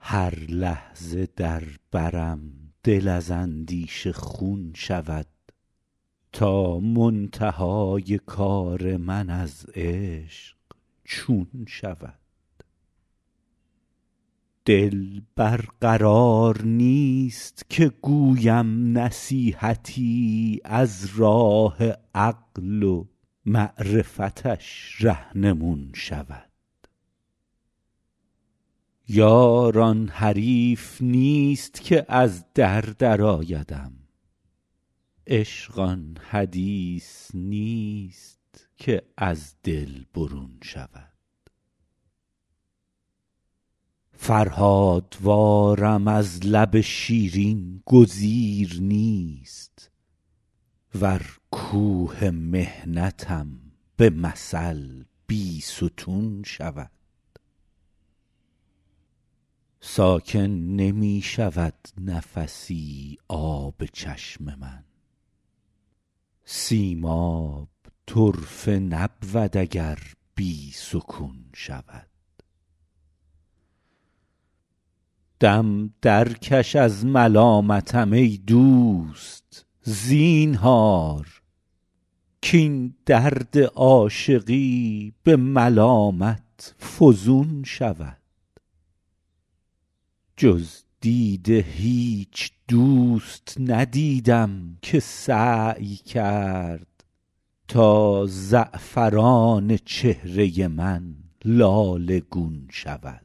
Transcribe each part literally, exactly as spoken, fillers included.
هر لحظه در برم دل از اندیشه خون شود تا منتهای کار من از عشق چون شود. دل بر قرار نیست که گویم نصیحتی از راه عقل و معرفتش رهنمون شود. یار آن حریف نیست که از در درآیدم، عشق آن حدیث نیست که از دل برون شود. فرهادوارم از لب شیرین گزیر نیست، ور کوه محنتم به مثل بیستون شود. ساکن نمی شود نفسی آب چشم من، سیماب طرفه نبود اگر بی سکون شود. دم درکش از ملامتم ای دوست زینهار، کاین درد عاشقی به ملامت فزون شود. جز دیده هیچ دوست ندیدم که سعی کرد تا زعفران چهره من لاله گون شود.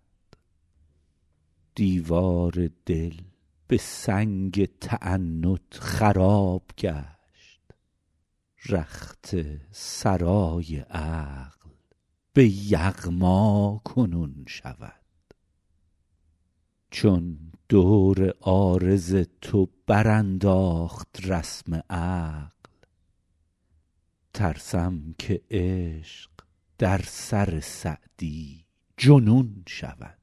دیوار دل به سنگ تعنت خراب گشت، رخت سرای عقل به یغما کنون شود. چون دور عارض تو برانداخت رسم عقل، ترسم که عشق در سر سعدی جنون شود.